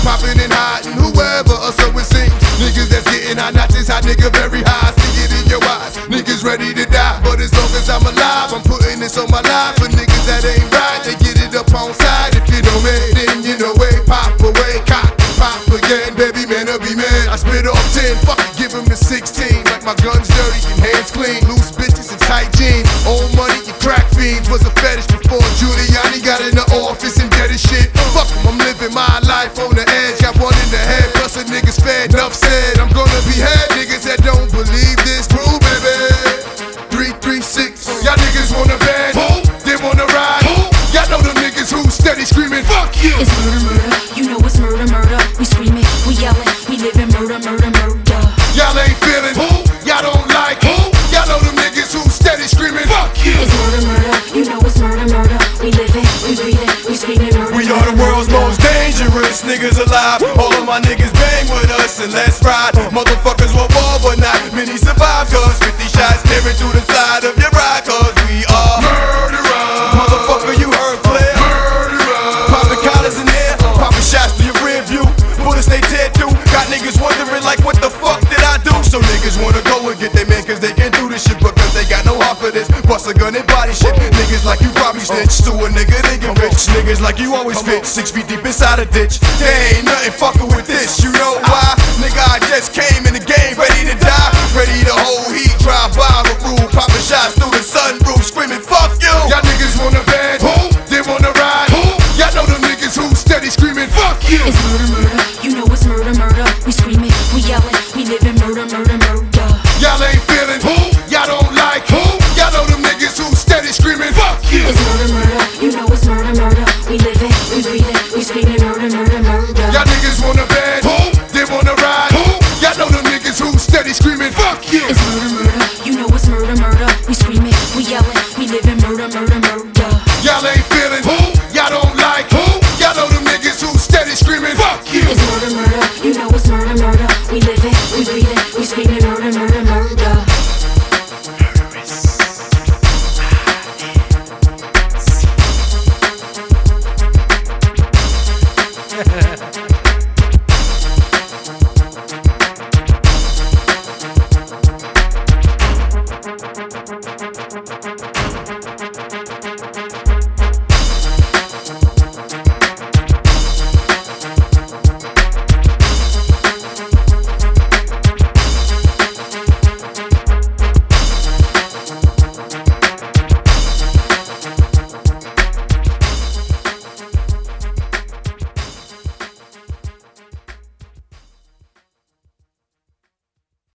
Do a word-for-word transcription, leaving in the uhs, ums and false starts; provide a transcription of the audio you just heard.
popping and hiding whoever, or so it seems. Niggas that's getting hot, not this hot nigga very high. See it in your eyes, niggas ready to die. But as long as I'm alive, I'm putting this on my life. For niggas that ain't right, they get it up on side. If you know me, then you know it. Pop away, cock, pop again. Baby man, I'll be man. I spit off ten, fuck it, give him the sixteen. Like my gun's dirty and hands clean. Loose bitches and tight jeans. Old money and crack fiends. Was a fetish before Giuliani got in the office and did his shit. Fuck him, I'm living my life on the edge. Got one in the head, plus a niggas fed. Enough said, I'm gonna behead niggas that don't believe this. True, baby. Three, three, six. Y'all niggas wanna band, they wanna ride. Y'all know them niggas who steady screaming, fuck you. It's murder, murder. You know it's murder, murder. We screaming, we yelling, we living murder, murder, murder. Y'all ain't feeling who? Y'all don't like who? Y'all know them niggas who steady screaming, fuck you. It's murder, murder. You know it's murder, murder. We living, we breathing, we screaming murder. We are the world's most dangerous niggas alive. All of my niggas bang with us and let's ride. Motherfuckers want war, but not many survive. Cause fifty shots staring through the side of your ride. Cause we are murderers. Motherfucker, you heard clear. Murderers. Popping collars in there, popping shots to your rear view. Bullets they tear through. Got niggas wondering like, what the fuck did I do? So niggas wanna go and get their man cause they can do this shit. Because they got no heart for this. Bust a gun and body shit. Niggas like you probably snitch to a nigga they get rich. Niggas like you always fit. Six feet deep inside a ditch. There ain't nothing fucking with this. You know why? Nigga, I just came